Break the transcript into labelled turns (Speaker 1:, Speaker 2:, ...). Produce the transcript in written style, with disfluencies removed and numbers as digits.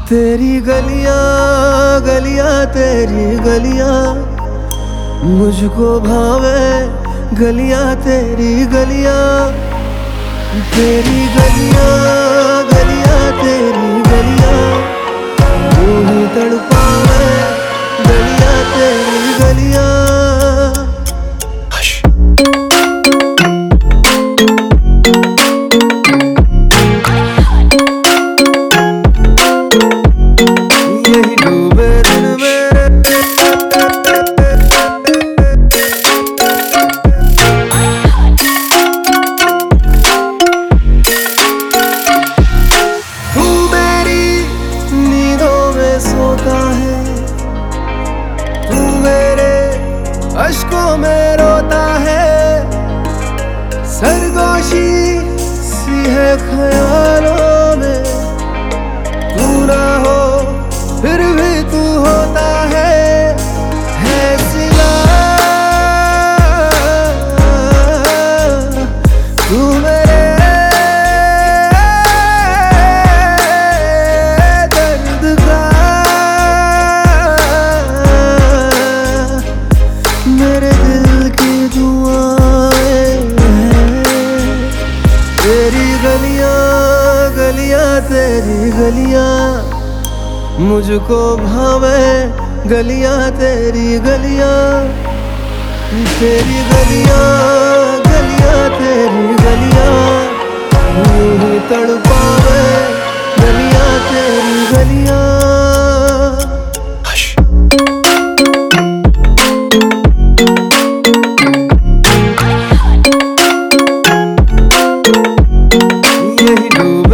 Speaker 1: तेरी गलियां गलियां तेरी गलियां मुझको भावे, गलियां तेरी गलियां, तेरी गलियां गलियां तेरी गलियां यूं ही तड़पावे, गलियां तेरी गलियां। यही डूबे दिन मेरे तू मेरी नींदों में सोता है, तू मेरे अश्कों में रोता है, सरगोशी सी है ख्यालों में, तू ना हो फिर भी तू होता है सिला। तू मेरे दर्द का, मेरे दिल की दुआएं हैं। तेरी गलियां गलियां तेरी गलियां मुझको भावे, गलियां तेरी गलियां, तेरी गलियां गलियां तेरी गलियां यूं ही तड़पावे, गलियां तेरी गलियां। यही डूब